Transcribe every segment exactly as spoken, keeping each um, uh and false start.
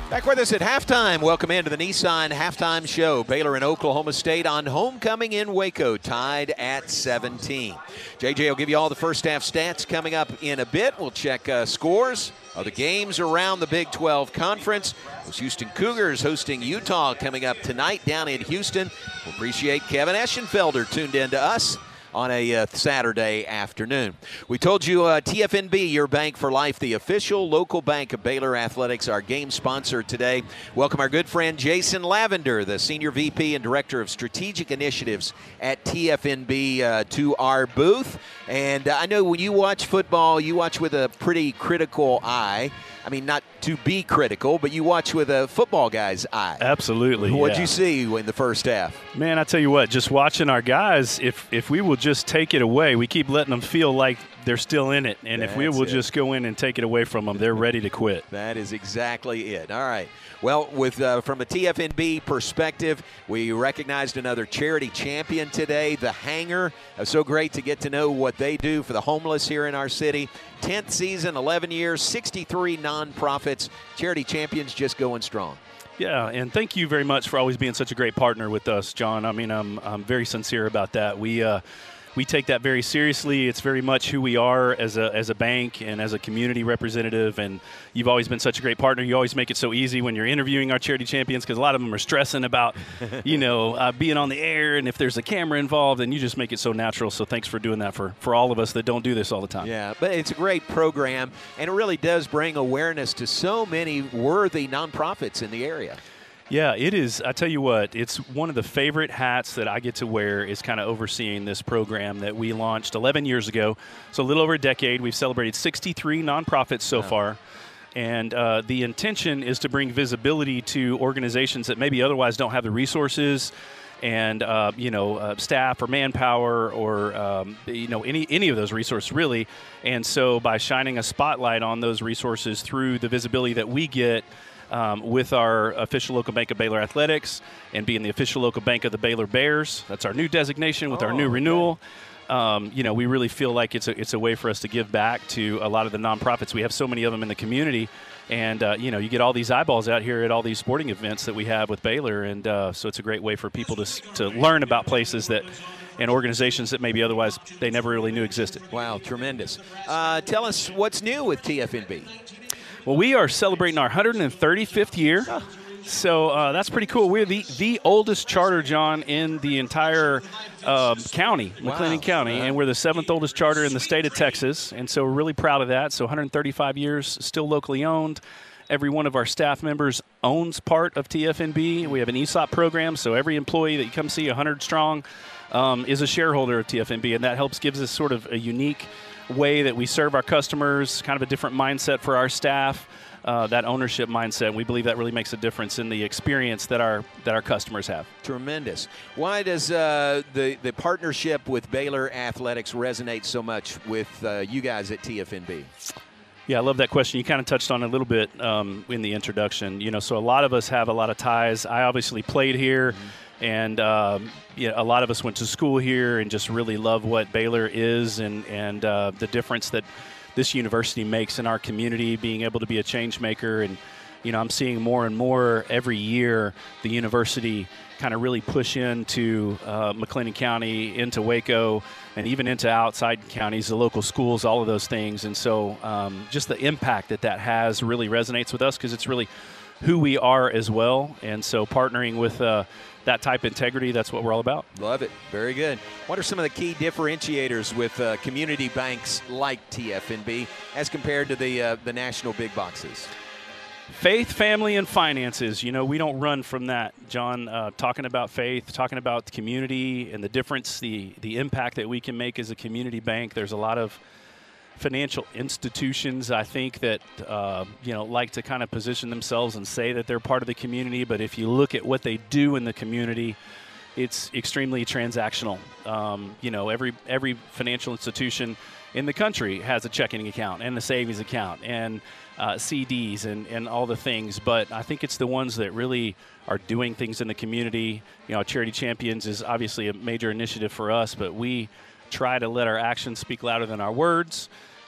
Back with us at halftime. Welcome into the Nissan Halftime Show. Baylor and Oklahoma State on homecoming in Waco, tied at seventeen. J J will give you all the first half stats coming up in a bit. We'll check uh, scores of the games around the Big twelve Conference. Those Houston Cougars hosting Utah coming up tonight down in Houston. We appreciate Kevin Eschenfelder tuned in to us on a uh, Saturday afternoon. We told you uh, T F N B, your bank for life, the official local bank of Baylor Athletics, our game sponsor today. Welcome our good friend Jason Lavender, the Senior V P and Director of Strategic Initiatives at T F N B, uh, to our booth. And uh, I know when you watch football, you watch with a pretty critical eye. I mean, not to be critical, but you watch with a football guy's eye. Absolutely. What'd yeah. you see in the first half? Man, I tell you what, just watching our guys, if if we will just take it away, we keep letting them feel like they're still in it. And That's if we will it. just go in and take it away from them, they're ready to quit. That is exactly it. All right. Well, with uh, from a T F N B perspective, we recognized another charity champion today, The Hanger. It was so great to get to know what they do for the homeless here in our city. tenth season, eleven years, sixty-three nonprofits. Charity champions just going strong. Yeah, and thank you very much for always being such a great partner with us, John. I mean, I'm, I'm very sincere about that. We uh, we take that very seriously. It's very much who we are as a as a bank and as a community representative, and you've always been such a great partner. You always make it so easy when you're interviewing our charity champions, because a lot of them are stressing about, you know, uh, being on the air and if there's a camera involved, and you just make it so natural. So thanks for doing that for, for all of us that don't do this all the time. Yeah, but it's a great program, and it really does bring awareness to so many worthy nonprofits in the area. Yeah, it is. I tell you what, it's one of the favorite hats that I get to wear is kind of overseeing this program that we launched eleven years ago. So a little over a decade. We've celebrated sixty-three nonprofits so wow. far. And uh, the intention is to bring visibility to organizations that maybe otherwise don't have the resources and, uh, you know, uh, staff or manpower or, um, you know, any, any of those resources really. And so by shining a spotlight on those resources through the visibility that we get, Um, with our official local bank of Baylor Athletics and being the official local bank of the Baylor Bears. That's our new designation with oh, our new okay. renewal. Um, you know, we really feel like it's a, it's a way for us to give back to a lot of the nonprofits. We have so many of them in the community. And, uh, you know, you get all these eyeballs out here at all these sporting events that we have with Baylor. And uh, so it's a great way for people to, to learn about places that and organizations that maybe otherwise they never really knew existed. Wow, tremendous. Uh, tell us what's new with T F N B. Well, we are celebrating our one hundred thirty-fifth year, so uh, that's pretty cool. We're the, the oldest charter, John, in the entire um, county, McLennan wow. County, uh-huh. and we're the seventh oldest charter in the state of Texas, and so we're really proud of that. So one hundred thirty-five years, still locally owned. Every one of our staff members owns part of T F N B. We have an E S O P program, so every employee that you come see, one hundred strong, um, is a shareholder of T F N B, and that helps gives us sort of a unique way that we serve our customers, kind of a different mindset for our staff, uh, that ownership mindset. We believe that really makes a difference in the experience that our that our customers have. Tremendous. Why does uh, the, the partnership with Baylor Athletics resonate so much with uh, you guys at T F N B? Yeah, I love that question. You kind of touched on it a little bit um, in the introduction. You know, so a lot of us have a lot of ties. I obviously played here. Mm-hmm. And um, you know, a lot of us went to school here and just really love what Baylor is and, and uh, the difference that this university makes in our community, being able to be a change maker. And, you know, I'm seeing more and more every year the university kind of really push into uh, McLennan County, into Waco, and even into outside counties, the local schools, all of those things. And so um, just the impact that that has really resonates with us because it's really who we are as well. And so partnering with uh, that type of integrity, that's what we're all about. Love it. Very good. What are some of the key differentiators with uh, community banks like T F N B as compared to the uh, the national big boxes? Faith, family, and finances. You know, we don't run from that, John. Uh, talking about faith, talking about the community and the difference, the the impact that we can make as a community bank. There's a lot of financial institutions, I think, that uh, you know like to kind of position themselves and say that they're part of the community. But if you look at what they do in the community, it's extremely transactional. Um, you know, every every financial institution in the country has a checking account and a savings account and uh, C Ds and, and all the things. But I think it's the ones that really are doing things in the community. You know, Charity Champions is obviously a major initiative for us, but we try to let our actions speak louder than our words.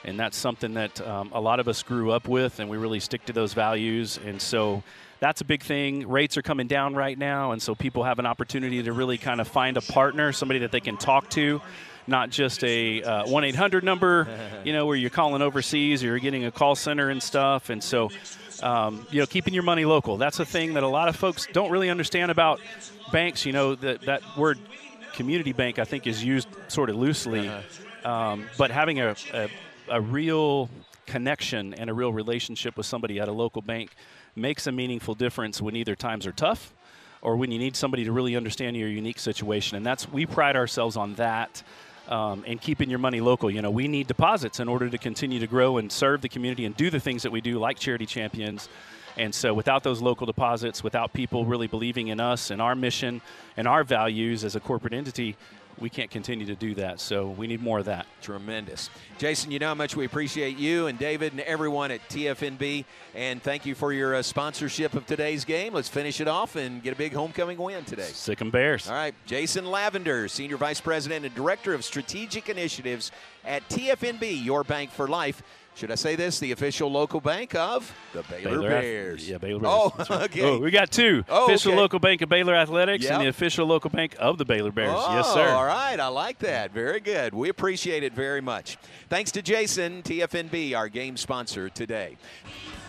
And that's something that um, a lot of us grew up with, and we really stick to those values. And so that's a big thing. Rates are coming down right now, and so people have an opportunity to really kind of find a partner, somebody that they can talk to, not just a uh, one eight hundred number, you know, where you're calling overseas or you're getting a call center and stuff. And so, um, you know, keeping your money local. That's a thing that a lot of folks don't really understand about banks. You know, that, that word community bank, I think, is used sort of loosely. Uh-huh. um, but having a, a a real connection and a real relationship with somebody at a local bank makes a meaningful difference when either times are tough or when you need somebody to really understand your unique situation. And that's, we pride ourselves on that, um, and keeping your money local. You know, we need deposits in order to continue to grow and serve the community and do the things that we do, like Charity Champions. And so without those local deposits, without people really believing in us and our mission and our values as a corporate entity, we can't continue to do that. So we need more of that. Tremendous. Jason, you know how much we appreciate you and David and everyone at T F N B. And thank you for your uh, sponsorship of today's game. Let's finish it off and get a big homecoming win today. Sic 'em Bears. All right. Jason Lavender, Senior Vice President and Director of Strategic Initiatives at T F N B, your bank for life. Should I say this? The official local bank of the Baylor, Baylor Bears. Yeah, Baylor Bears. Oh, right. okay. Oh, we got two. Oh, official okay. local bank of Baylor Athletics Yep. and the official local bank of the Baylor Bears. Oh, yes, sir. All right. I like that. Very good. We appreciate it very much. Thanks to Jason, T F N B, our game sponsor today.